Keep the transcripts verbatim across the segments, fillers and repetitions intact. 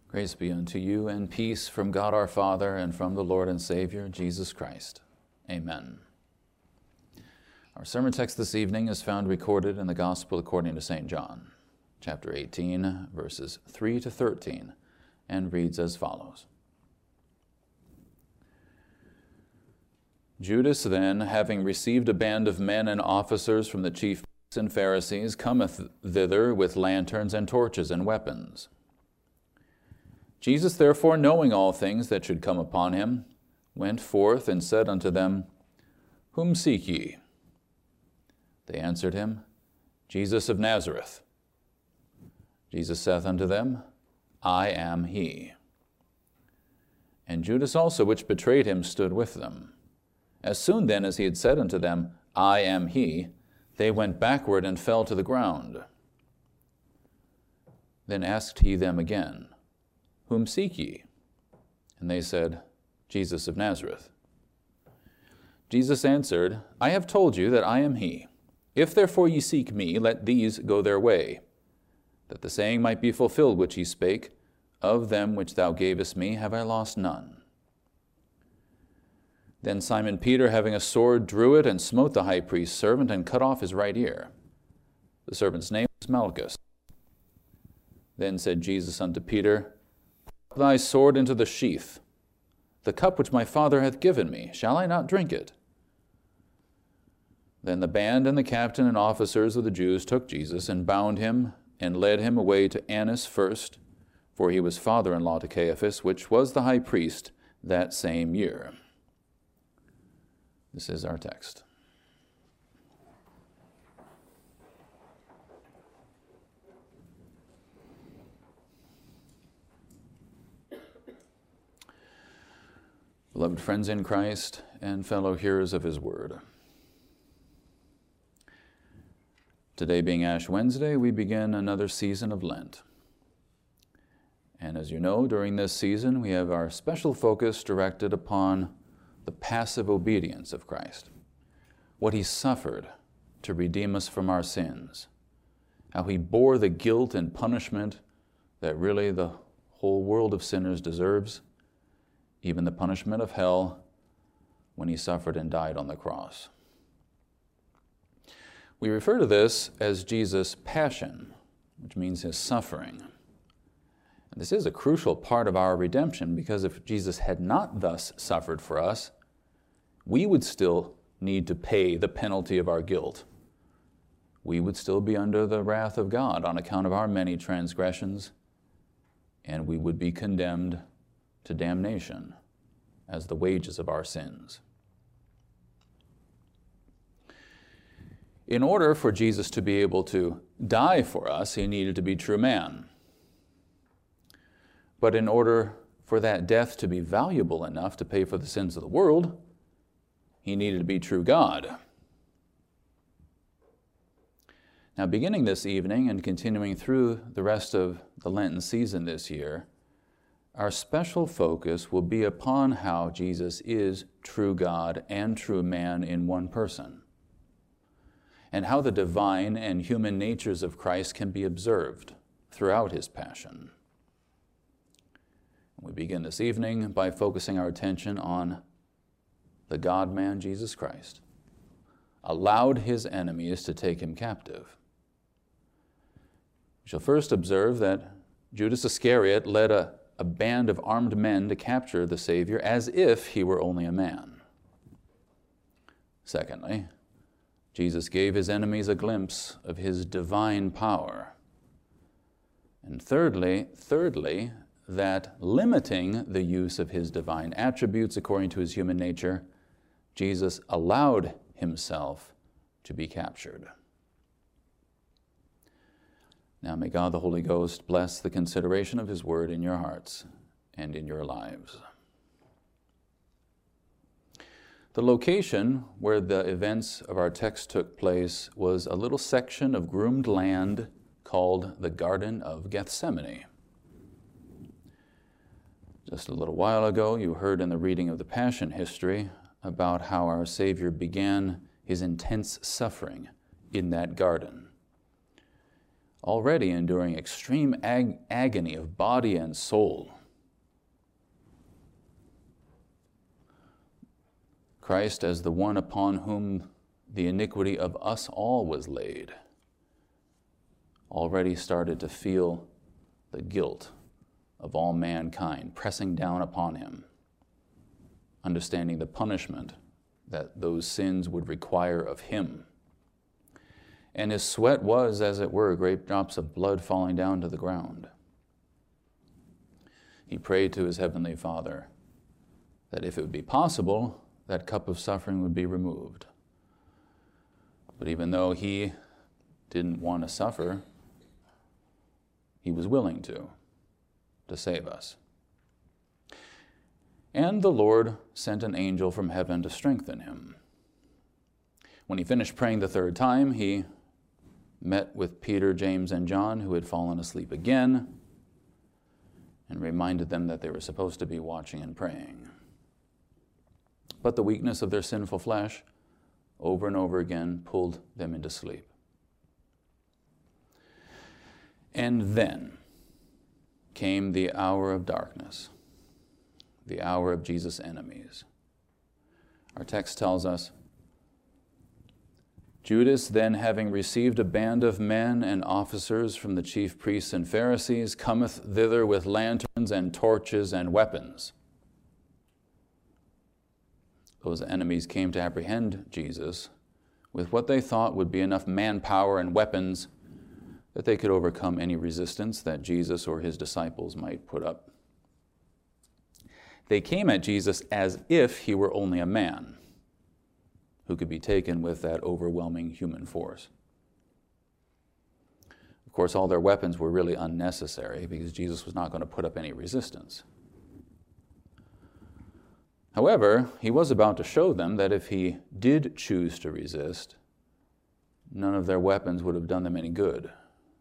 Grace be unto you, and peace from God our Father and from the Lord and Savior, Jesus Christ. Amen. Our sermon text this evening is found recorded in the Gospel according to Saint John, chapter eighteen, verses three to thirteen, and reads as follows. Judas then, having received a band of men and officers from the chief priests and Pharisees, cometh thither with lanterns and torches and weapons. Jesus therefore, knowing all things that should come upon him, went forth and said unto them, Whom seek ye? They answered him, Jesus of Nazareth. Jesus saith unto them, I am he. And Judas also, which betrayed him, stood with them. As soon then as he had said unto them, I am he, they went backward and fell to the ground. Then asked he them again, Whom seek ye? And they said, Jesus of Nazareth. Jesus answered, I have told you that I am he. If therefore ye seek me, let these go their way, that the saying might be fulfilled which he spake, Of them which thou gavest me have I lost none. Then Simon Peter, having a sword, drew it, and smote the high priest's servant, and cut off his right ear. The servant's name was Malchus. Then said Jesus unto Peter, Put thy sword into the sheath. The cup which my Father hath given me, shall I not drink it? Then the band and the captain and officers of the Jews took Jesus, and bound him, and led him away to Annas first, for he was father-in-law to Caiaphas, which was the high priest that same year. This is our text. Beloved friends in Christ and fellow hearers of his word. Today being Ash Wednesday, we begin another season of Lent. And as you know, during this season, we have our special focus directed upon the passive obedience of Christ, what he suffered to redeem us from our sins, how he bore the guilt and punishment that really the whole world of sinners deserves, even the punishment of hell, when he suffered and died on the cross. We refer to this as Jesus' passion, which means his suffering. And this is a crucial part of our redemption, because if Jesus had not thus suffered for us, we would still need to pay the penalty of our guilt. We would still be under the wrath of God on account of our many transgressions, and we would be condemned to damnation as the wages of our sins. In order for Jesus to be able to die for us, he needed to be true man. But in order for that death to be valuable enough to pay for the sins of the world, he needed to be true God. Now, beginning this evening and continuing through the rest of the Lenten season this year, our special focus will be upon how Jesus is true God and true man in one person, and how the divine and human natures of Christ can be observed throughout his passion. We begin this evening by focusing our attention on the God-man Jesus Christ, allowed his enemies to take him captive. We shall first observe that Judas Iscariot led a, a band of armed men to capture the Savior as if he were only a man. Secondly, Jesus gave his enemies a glimpse of his divine power. And thirdly, thirdly, that limiting the use of his divine attributes according to his human nature, Jesus allowed himself to be captured. Now may God the Holy Ghost bless the consideration of his word in your hearts and in your lives. The location where the events of our text took place was a little section of groomed land called the Garden of Gethsemane. Just a little while ago, you heard in the reading of the Passion history about how our Savior began his intense suffering in that garden. already enduring extreme ag- agony of body and soul. Christ, as the one upon whom the iniquity of us all was laid, already started to feel the guilt of all mankind pressing down upon him, understanding the punishment that those sins would require of him. And his sweat was, as it were, great drops of blood falling down to the ground. He prayed to his heavenly Father that if it would be possible, that cup of suffering would be removed. But even though he didn't want to suffer, he was willing to, to save us. And the Lord sent an angel from heaven to strengthen him. When he finished praying the third time, he met with Peter, James, and John, who had fallen asleep again, and reminded them that they were supposed to be watching and praying. But the weakness of their sinful flesh, over and over again, pulled them into sleep. And then came the hour of darkness, the hour of Jesus' enemies. Our text tells us, Judas, then having received a band of men and officers from the chief priests and Pharisees, cometh thither with lanterns and torches and weapons. Those enemies came to apprehend Jesus with what they thought would be enough manpower and weapons that they could overcome any resistance that Jesus or his disciples might put up. They came at Jesus as if he were only a man who could be taken with that overwhelming human force. Of course, all their weapons were really unnecessary because Jesus was not going to put up any resistance. However, he was about to show them that if he did choose to resist, none of their weapons would have done them any good.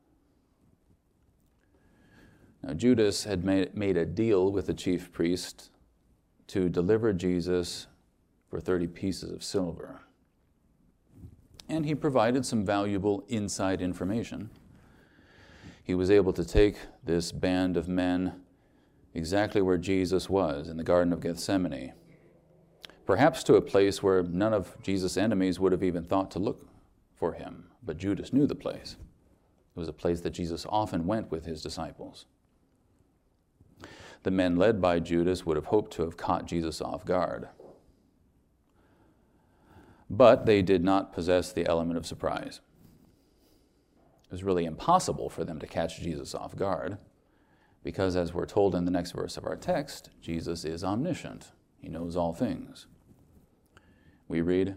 Now, Judas had made, made a deal with the chief priest to deliver Jesus for thirty pieces of silver. And he provided some valuable inside information. He was able to take this band of men exactly where Jesus was, in the Garden of Gethsemane, perhaps to a place where none of Jesus' enemies would have even thought to look for him. But Judas knew the place. It was a place that Jesus often went with his disciples. The men led by Judas would have hoped to have caught Jesus off guard. But they did not possess the element of surprise. It was really impossible for them to catch Jesus off guard, because as we're told in the next verse of our text, Jesus is omniscient. He knows all things. We read,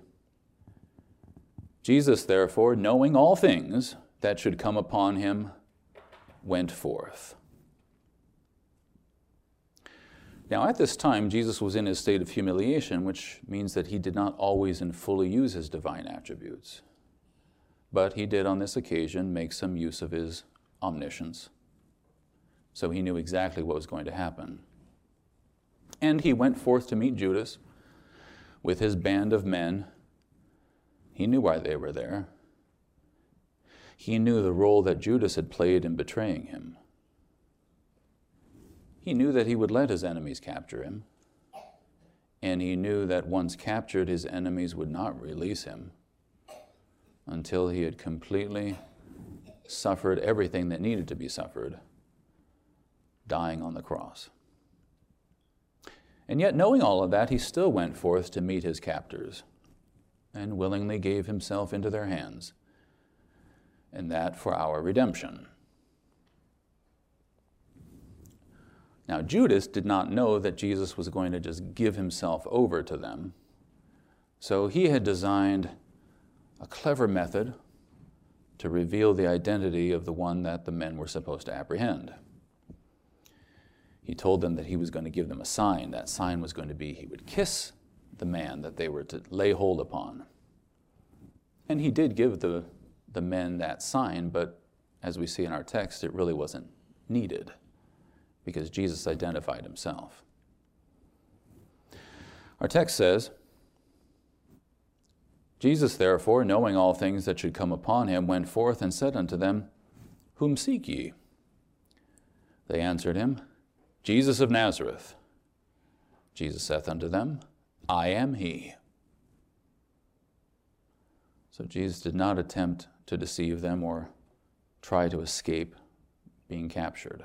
Jesus, therefore, knowing all things that should come upon him, went forth. Now, at this time, Jesus was in his state of humiliation, which means that he did not always and fully use his divine attributes. But he did on this occasion make some use of his omniscience. So he knew exactly what was going to happen. And he went forth to meet Judas with his band of men. He knew why they were there. He knew the role that Judas had played in betraying him. He knew that he would let his enemies capture him, and he knew that once captured, his enemies would not release him until he had completely suffered everything that needed to be suffered, dying on the cross. And yet, knowing all of that, he still went forth to meet his captors and willingly gave himself into their hands, and that for our redemption. Now, Judas did not know that Jesus was going to just give himself over to them. So he had designed a clever method to reveal the identity of the one that the men were supposed to apprehend. He told them that he was going to give them a sign. That sign was going to be he would kiss the man that they were to lay hold upon. And he did give the, the men that sign, but as we see in our text, it really wasn't needed, because Jesus identified himself. Our text says, Jesus, therefore, knowing all things that should come upon him, went forth and said unto them, Whom seek ye? They answered him, Jesus of Nazareth. Jesus saith unto them, I am he. So Jesus did not attempt to deceive them or try to escape being captured.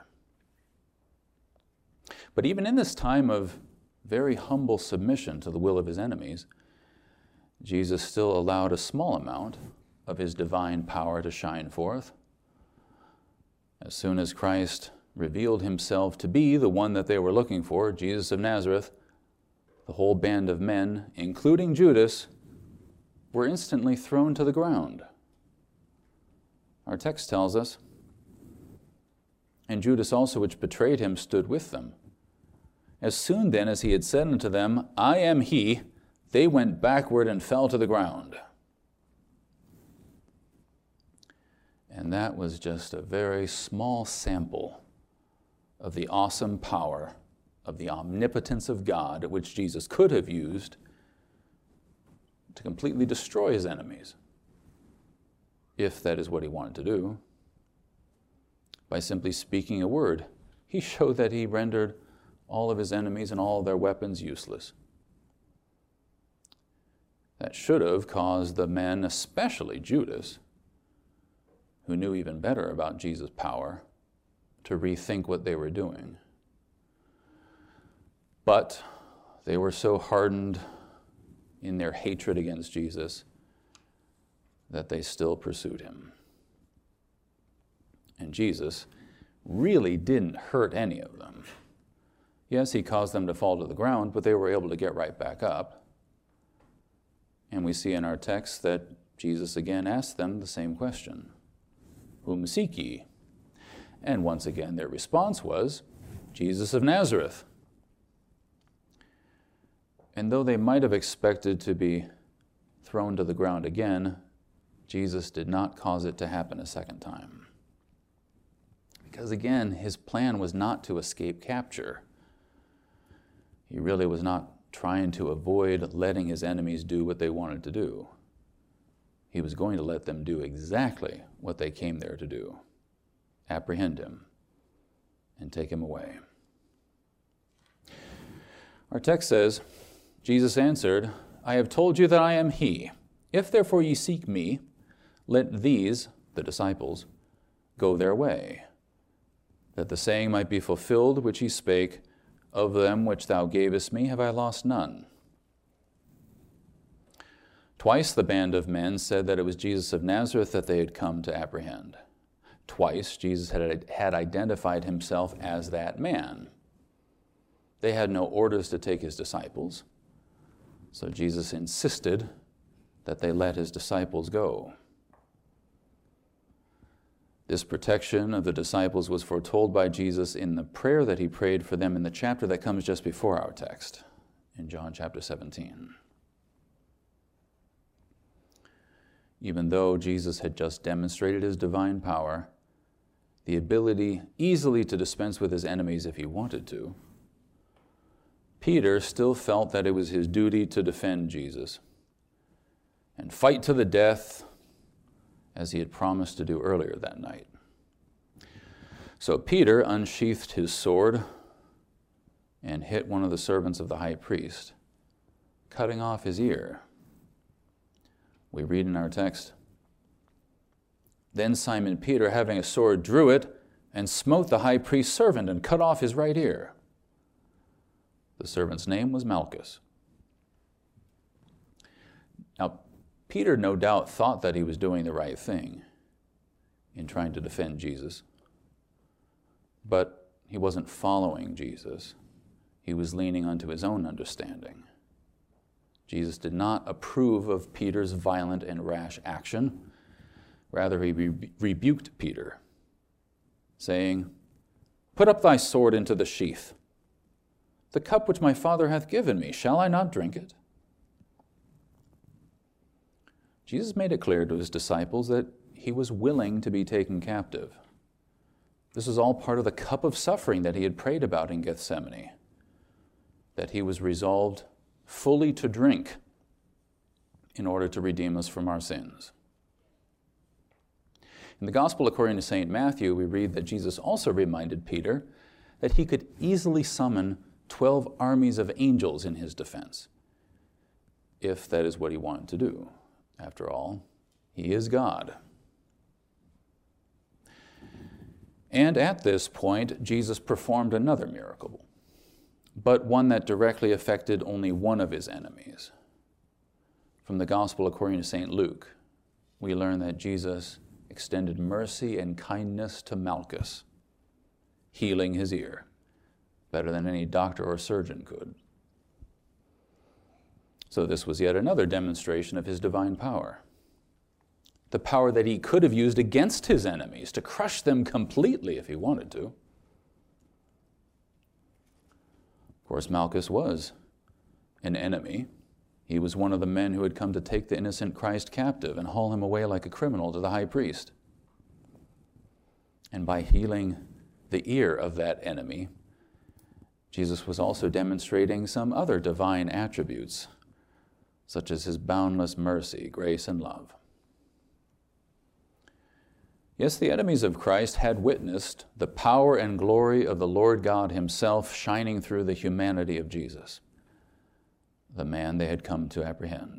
But even in this time of very humble submission to the will of his enemies, Jesus still allowed a small amount of his divine power to shine forth. As soon as Christ revealed himself to be the one that they were looking for, Jesus of Nazareth, the whole band of men, including Judas, were instantly thrown to the ground. Our text tells us, and Judas also, which betrayed him, stood with them. As soon then as he had said unto them, I am he, they went backward and fell to the ground. And that was just a very small sample of the awesome power of the omnipotence of God, which Jesus could have used to completely destroy his enemies, if that is what he wanted to do. By simply speaking a word, he showed that he rendered all of his enemies and all of their weapons useless. That should have caused the men, especially Judas, who knew even better about Jesus' power, to rethink what they were doing. But they were so hardened in their hatred against Jesus that they still pursued him. And Jesus really didn't hurt any of them. Yes, he caused them to fall to the ground, but they were able to get right back up. And we see in our text that Jesus again asked them the same question. Whom seek ye? And once again their response was, Jesus of Nazareth. And though they might have expected to be thrown to the ground again, Jesus did not cause it to happen a second time. Because again, his plan was not to escape capture. He really was not trying to avoid letting his enemies do what they wanted to do. He was going to let them do exactly what they came there to do, apprehend him and take him away. Our text says, Jesus answered, I have told you that I am he. If therefore ye seek me, let these, the disciples, go their way, that the saying might be fulfilled which he spake, of them which thou gavest me have I lost none. Twice the band of men said that it was Jesus of Nazareth that they had come to apprehend. Twice Jesus had, had identified himself as that man. They had no orders to take his disciples, so Jesus insisted that they let his disciples go. This protection of the disciples was foretold by Jesus in the prayer that he prayed for them in the chapter that comes just before our text, in John chapter seventeen. Even though Jesus had just demonstrated his divine power, the ability easily to dispense with his enemies if he wanted to, Peter still felt that it was his duty to defend Jesus and fight to the death, as he had promised to do earlier that night. So Peter unsheathed his sword and hit one of the servants of the high priest, cutting off his ear. We read in our text, Then Simon Peter, having a sword, drew it and smote the high priest's servant and cut off his right ear. The servant's name was Malchus. Now, Peter no doubt thought that he was doing the right thing in trying to defend Jesus, but he wasn't following Jesus. He was leaning onto his own understanding. Jesus did not approve of Peter's violent and rash action. Rather, he re- rebuked Peter, saying, Put up thy sword into the sheath. The cup which my Father hath given me, shall I not drink it? Jesus made it clear to his disciples that he was willing to be taken captive. This was all part of the cup of suffering that he had prayed about in Gethsemane, that he was resolved fully to drink in order to redeem us from our sins. In the Gospel according to Saint Matthew, we read that Jesus also reminded Peter that he could easily summon twelve armies of angels in his defense, if that is what he wanted to do. After all, he is God. And at this point, Jesus performed another miracle, but one that directly affected only one of his enemies. From the Gospel according to Saint Luke, we learn that Jesus extended mercy and kindness to Malchus, healing his ear better than any doctor or surgeon could. So this was yet another demonstration of his divine power. The power that he could have used against his enemies to crush them completely if he wanted to. Of course, Malchus was an enemy. He was one of the men who had come to take the innocent Christ captive and haul him away like a criminal to the high priest. And by healing the ear of that enemy, Jesus was also demonstrating some other divine attributes, such as his boundless mercy, grace, and love. Yes, the enemies of Christ had witnessed the power and glory of the Lord God himself shining through the humanity of Jesus, the man they had come to apprehend.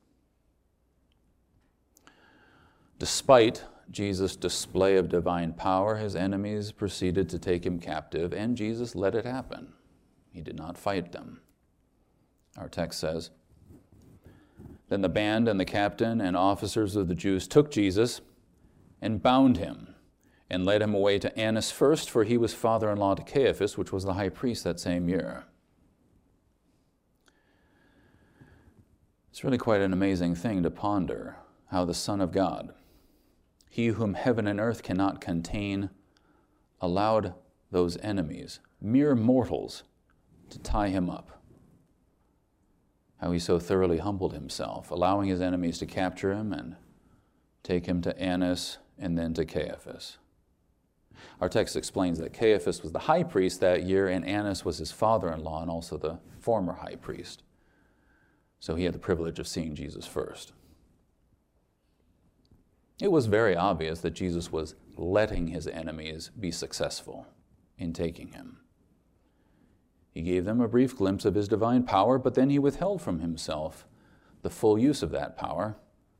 Despite Jesus' display of divine power, his enemies proceeded to take him captive, and Jesus let it happen. He did not fight them. Our text says, "Then the band and the captain and officers of the Jews took Jesus and bound him and led him away to Annas first, for he was father-in-law to Caiaphas, which was the high priest that same year." It's really quite an amazing thing to ponder how the Son of God, he whom heaven and earth cannot contain, allowed those enemies, mere mortals, to tie him up. How he so thoroughly humbled himself, allowing his enemies to capture him and take him to Annas and then to Caiaphas. Our text explains that Caiaphas was the high priest that year, and Annas was his father-in-law and also the former high priest. So he had the privilege of seeing Jesus first. It was very obvious that Jesus was letting his enemies be successful in taking him. He gave them a brief glimpse of his divine power, but then he withheld from himself the full use of that power,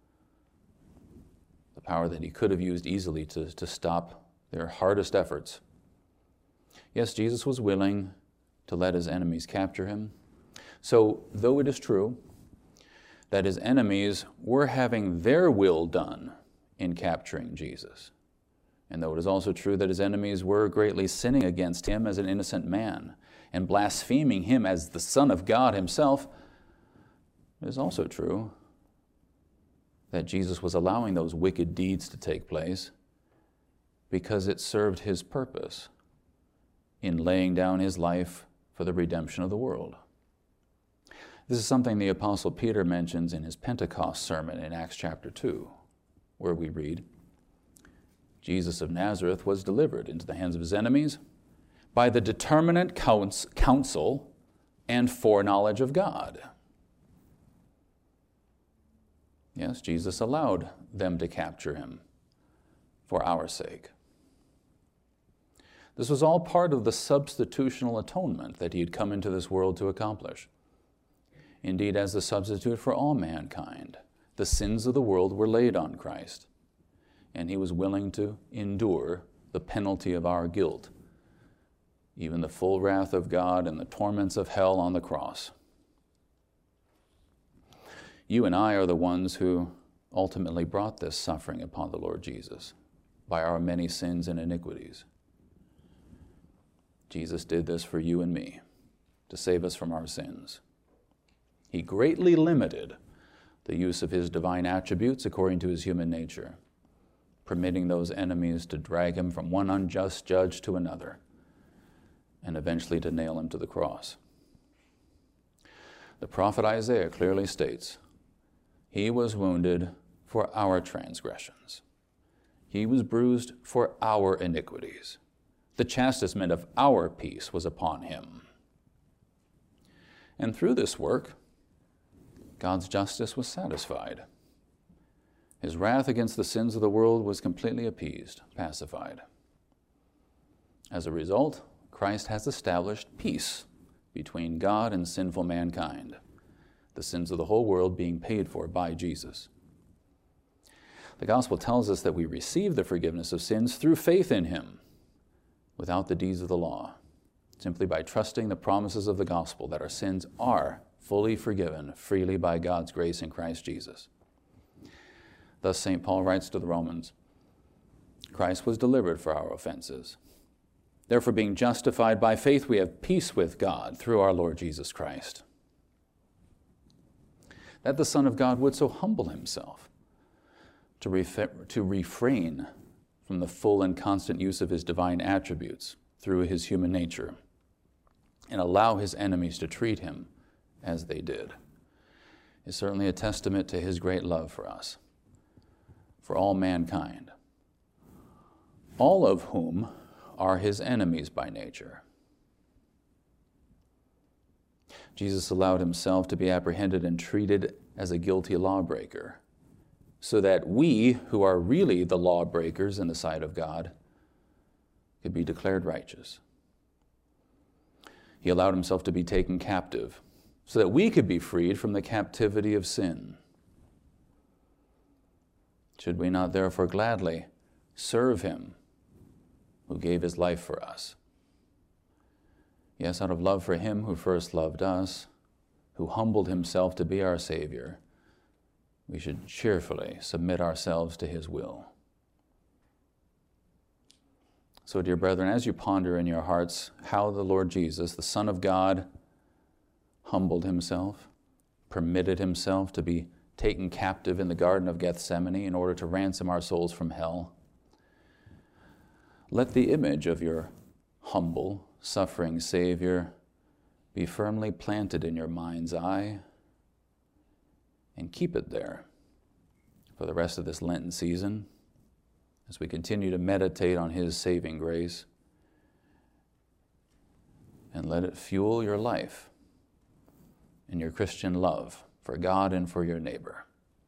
the power that he could have used easily to, to stop their hardest efforts. Yes, Jesus was willing to let his enemies capture him. So, though it is true that his enemies were having their will done in capturing Jesus, and though it is also true that his enemies were greatly sinning against him as an innocent man and blaspheming him as the Son of God himself, it is also true that Jesus was allowing those wicked deeds to take place because it served his purpose in laying down his life for the redemption of the world. This is something the Apostle Peter mentions in his Pentecost sermon in Acts chapter two, where we read, "Jesus of Nazareth was delivered into the hands of his enemies by the determinate counsel and foreknowledge of God." Yes, Jesus allowed them to capture him for our sake. This was all part of the substitutional atonement that he had come into this world to accomplish. Indeed, as the substitute for all mankind, the sins of the world were laid on Christ, and he was willing to endure the penalty of our guilt, even the full wrath of God and the torments of hell on the cross. You and I are the ones who ultimately brought this suffering upon the Lord Jesus by our many sins and iniquities. Jesus did this for you and me, to save us from our sins. He greatly limited the use of his divine attributes according to his human nature, permitting those enemies to drag him from one unjust judge to another, and eventually to nail him to the cross. The prophet Isaiah clearly states, "He was wounded for our transgressions. He was bruised for our iniquities. The chastisement of our peace was upon him." And through this work, God's justice was satisfied. His wrath against the sins of the world was completely appeased, pacified. As a result, Christ has established peace between God and sinful mankind, the sins of the whole world being paid for by Jesus. The gospel tells us that we receive the forgiveness of sins through faith in him, without the deeds of the law, simply by trusting the promises of the gospel that our sins are fully forgiven freely by God's grace in Christ Jesus. Thus Saint Paul writes to the Romans, Christ was delivered for our offenses. Therefore, being justified by faith, we have peace with God through our Lord Jesus Christ. That the Son of God would so humble himself to, ref- to refrain from the full and constant use of his divine attributes through his human nature and allow his enemies to treat him as they did, is certainly a testament to his great love for us, for all mankind, all of whom are his enemies by nature. Jesus allowed himself to be apprehended and treated as a guilty lawbreaker, so that we, who are really the lawbreakers in the sight of God, could be declared righteous. He allowed himself to be taken captive, so that we could be freed from the captivity of sin. Should we not therefore gladly serve him who gave his life for us? Yes, out of love for him who first loved us, who humbled himself to be our Savior, we should cheerfully submit ourselves to his will. So, dear brethren, as you ponder in your hearts how the Lord Jesus, the Son of God, humbled himself, permitted himself to be taken captive in the Garden of Gethsemane in order to ransom our souls from hell, let the image of your humble, suffering Savior be firmly planted in your mind's eye, and keep it there for the rest of this Lenten season as we continue to meditate on his saving grace, and let it fuel your life and your Christian love for God and for your neighbor.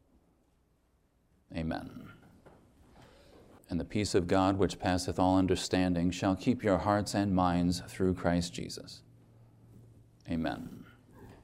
Amen. And the peace of God, which passeth all understanding, shall keep your hearts and minds through Christ Jesus. Amen.